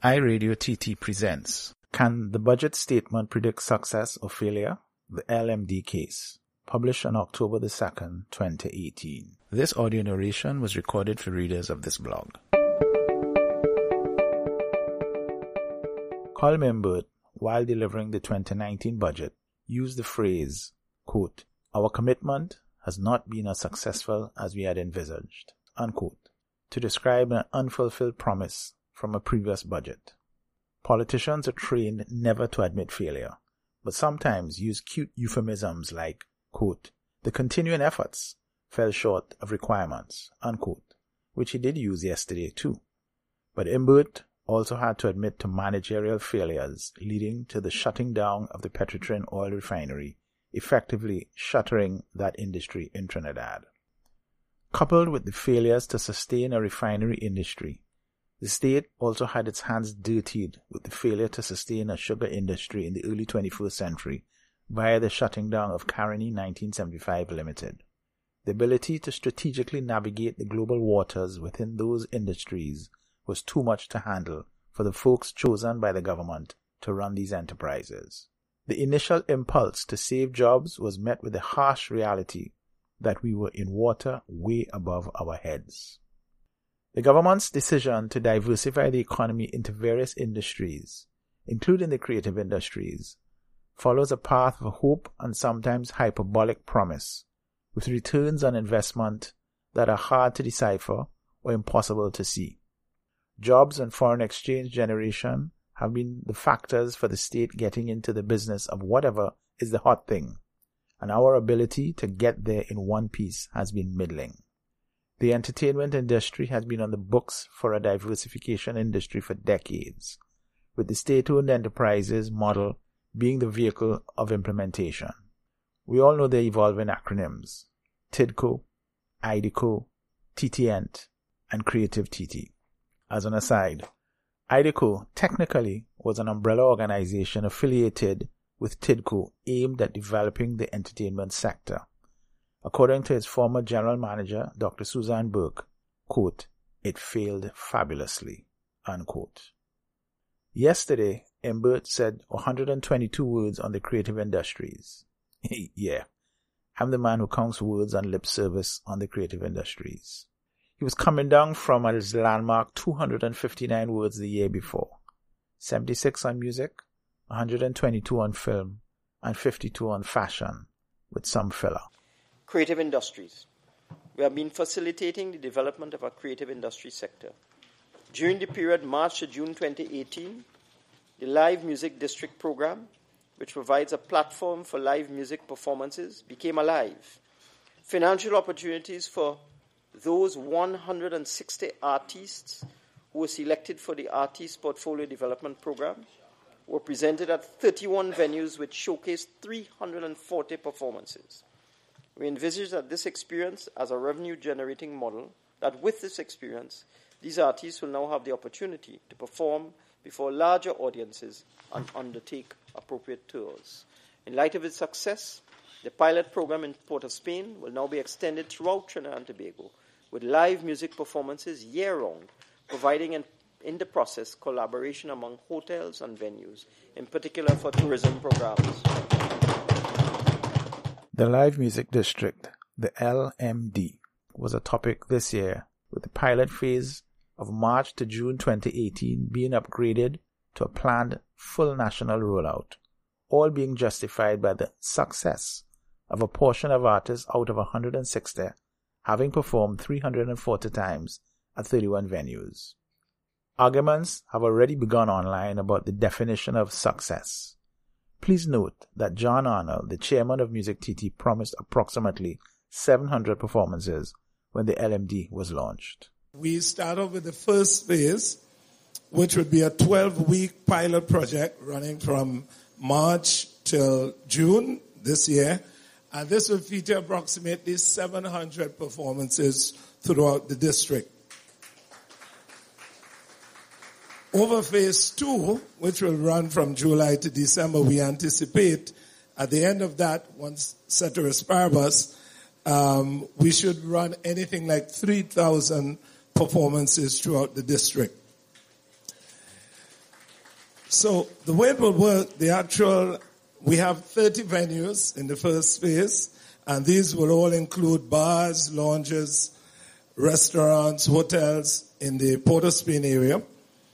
iRadio TT presents Can the Budget Statement Predict Success or Failure? The LMD Case, published on October the 2nd, 2018. This audio narration was recorded for readers of this blog. Colm Imbert, while delivering the 2019 budget, used the phrase, quote, "Our commitment has not been as successful as we had envisaged," unquote, to describe an unfulfilled promise from a previous budget. Politicians are trained never to admit failure, but sometimes use cute euphemisms like, quote, "The continuing efforts fell short of requirements," unquote, which he did use yesterday too. But Imbert also had to admit to managerial failures leading to the shutting down of the Petrotrin oil refinery, effectively shuttering that industry in Trinidad. Coupled with the failures to sustain a refinery industry, the state also had its hands dirtied with the failure to sustain a sugar industry in the early 21st century via the shutting down of Caroni 1975 Limited. The ability to strategically navigate the global waters within those industries was too much to handle for the folks chosen by the government to run these enterprises. The initial impulse to save jobs was met with the harsh reality that we were in water way above our heads. The government's decision to diversify the economy into various industries, including the creative industries, follows a path of hope and sometimes hyperbolic promise, with returns on investment that are hard to decipher or impossible to see. Jobs and foreign exchange generation have been the factors for the state getting into the business of whatever is the hot thing, and our ability to get there in one piece has been middling. The entertainment industry has been on the books for a diversification industry for decades, with the state-owned enterprises model being the vehicle of implementation. We all know the evolving acronyms: TIDCO, IDECO, TTENT, and Creative TT. As an aside, IDECO technically was an umbrella organization affiliated with TIDCO aimed at developing the entertainment sector. According to its former general manager, Dr. Suzanne Burke, quote, "It failed fabulously," unquote. Yesterday, Imbert said 122 words on the creative industries. Yeah, I'm the man who counts words and lip service on the creative industries. He was coming down from his landmark 259 words the year before, 76 on music, 122 on film, and 52 on fashion, with some filler. Creative industries. We have been facilitating the development of our creative industry sector. During the period March to June 2018, the Live Music District program, which provides a platform for live music performances, became alive. Financial opportunities for those 160 artists who were selected for the Artist Portfolio Development Program were presented at 31 venues which showcased 340 performances. We envisage that this experience as a revenue-generating model, that with this experience, these artists will now have the opportunity to perform before larger audiences and undertake appropriate tours. In light of its success, the pilot program in Port of Spain will now be extended throughout Trinidad and Tobago, with live music performances year-round, providing in the process collaboration among hotels and venues, in particular for tourism programs. The Live Music District, the LMD, was a topic this year, with the pilot phase of March to June 2018 being upgraded to a planned full national rollout, all being justified by the success of a portion of artists out of 160 having performed 340 times at 31 venues. Arguments have already begun online about the definition of success. Please note that John Arnold, the chairman of Music TT, promised approximately 700 performances when the LMD was launched. We started with the first phase, which would be a 12-week pilot project running from March till June this year. And this will feature approximately 700 performances throughout the district. Over phase 2, which will run from July to December, we anticipate at the end of that, once ceteris paribus, we should run anything like 3,000 performances throughout the district. So the way it will work, we have 30 venues in the first phase, and these will all include bars, lounges, restaurants, hotels in the Port of Spain area.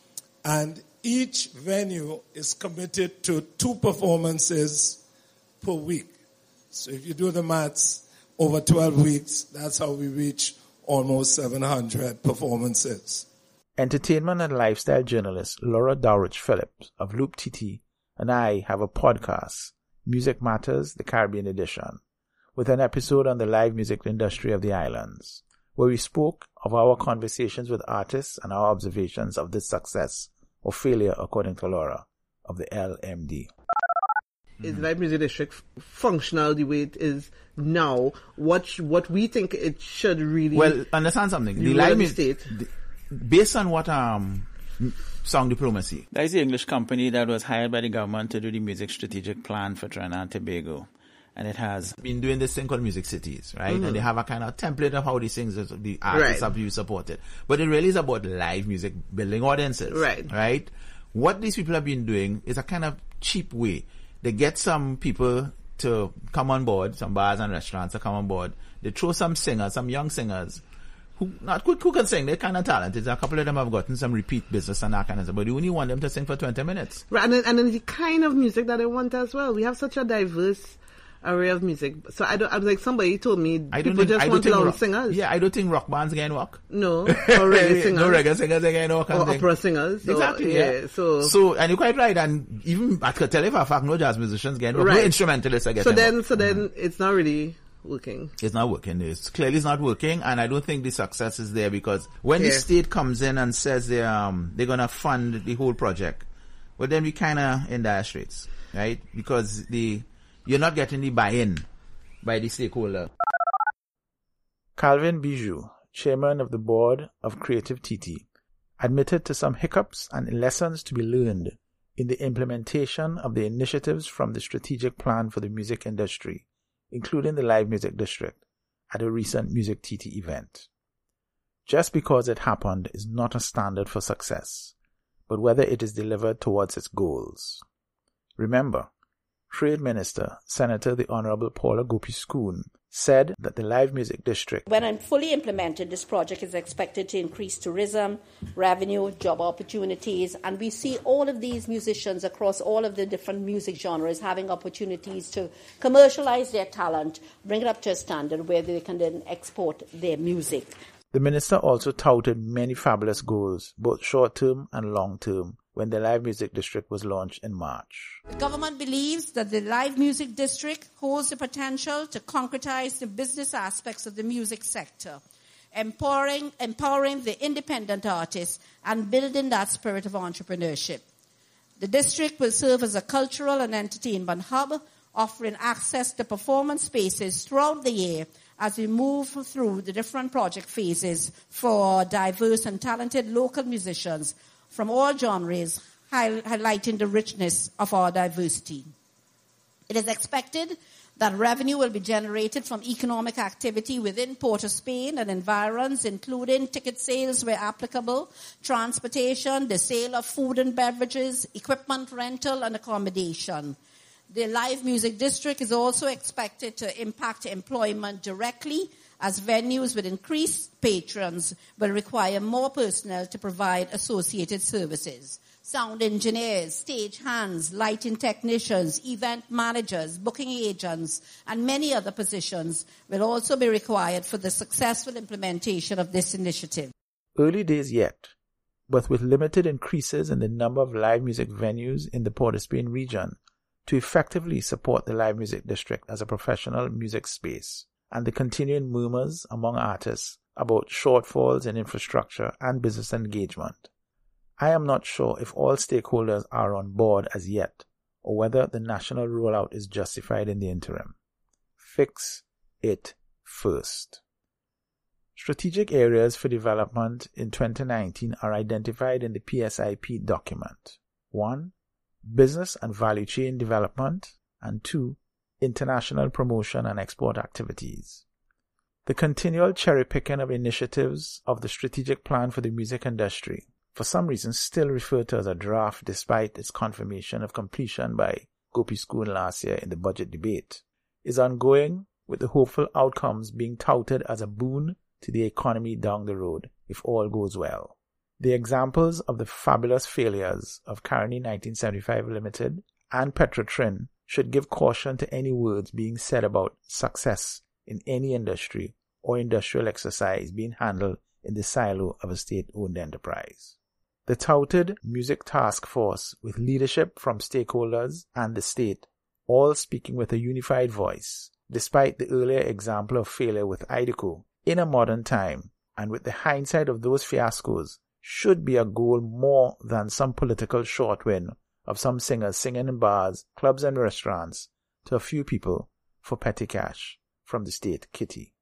And each venue is committed to 2 performances per week. So if you do the maths, over 12 weeks, that's how we reach almost 700 performances. Entertainment and lifestyle journalist Laura Dowrich Phillips of Loop TT and I have a podcast, Music Matters, the Caribbean Edition, with an episode on the live music industry of the islands, where we spoke of our conversations with artists and our observations of the success or failure, according to Laura, of the LMD. Is the Live Music District functional the way it is now? What we think it should really... Well, understand something. The live music... Based on what Sound Diplomacy. That is the English company that was hired by the government to do the music strategic plan for Trinidad and Tobago. And it has been doing this thing called Music Cities, right? Mm-hmm. And they have a kind of template of how these things, the artists have been supported. But it really is about live music, building audiences. Right? What these people have been doing is a kind of cheap way. They get some people to come on board, some bars and restaurants to come on board. They throw some singers, some young singers, who can sing, they're kind of talented. A couple of them have gotten some repeat business and that kind of stuff, but you only want them to sing for 20 minutes. Right, and then the kind of music that they want as well. We have such a diverse array of music. So I was like, somebody told me people just want long singers. Yeah, I don't think rock bands can work. No, or reggae singers. No reggae singers can work. Or opera singers. Exactly, yeah. So, and you're quite right, and even I could tell you for a fact, no jazz musicians can work, no instrumentalists are getting So then it's not really working. It's not working. It's clearly not working, and I don't think the success is there, because when the state comes in and says they're gonna fund the whole project, well then we kinda in dire straits, right? Because you're not getting the buy-in by the stakeholder. Calvin Bijou, chairman of the board of Creative TT, admitted to some hiccups and lessons to be learned in the implementation of the initiatives from the strategic plan for the music industry, including the Live Music District, at a recent Music TT event. Just because it happened is not a standard for success, but whether it is delivered towards its goals. Remember, Trade Minister, Senator the Honorable Paula Gopi-Schoon, said that the Live Music District, when fully implemented, this project is expected to increase tourism, revenue, job opportunities, and we see all of these musicians across all of the different music genres having opportunities to commercialize their talent, bring it up to a standard where they can then export their music. The minister also touted many fabulous goals, both short-term and long-term, when the Live Music District was launched in March. The government believes that the Live Music District holds the potential to concretize the business aspects of the music sector, empowering the independent artists and building that spirit of entrepreneurship. The district will serve as a cultural and entertainment hub, offering access to performance spaces throughout the year as we move through the different project phases for diverse and talented local musicians from all genres, highlighting the richness of our diversity. It is expected that revenue will be generated from economic activity within Port of Spain and environs, including ticket sales where applicable, transportation, the sale of food and beverages, equipment rental, and accommodation. The Live Music District is also expected to impact employment directly, as venues with increased patrons will require more personnel to provide associated services. Sound engineers, stage hands, lighting technicians, event managers, booking agents, and many other positions will also be required for the successful implementation of this initiative. Early days yet, but with limited increases in the number of live music venues in the Port of Spain region to effectively support the Live Music District as a professional music space, and the continuing murmurs among artists about shortfalls in infrastructure and business engagement. I am not sure if all stakeholders are on board as yet, or whether the national rollout is justified in the interim. Fix it first. Strategic areas for development in 2019 are identified in the PSIP document. 1. Business and value chain development, and 2. International promotion and export activities. The continual cherry-picking of initiatives of the strategic plan for the music industry, for some reason still referred to as a draft despite its confirmation of completion by Gopi Schoon last year in the budget debate, is ongoing, with the hopeful outcomes being touted as a boon to the economy down the road if all goes well. The examples of the fabulous failures of Caroni 1975 Limited and Petrotrin should give caution to any words being said about success in any industry or industrial exercise being handled in the silo of a state-owned enterprise. The touted Music Task Force, with leadership from stakeholders and the state, all speaking with a unified voice, despite the earlier example of failure with IDECO, in a modern time, and with the hindsight of those fiascos, should be a goal more than some political short win of some singers singing in bars, clubs and restaurants to a few people for petty cash from the state kitty.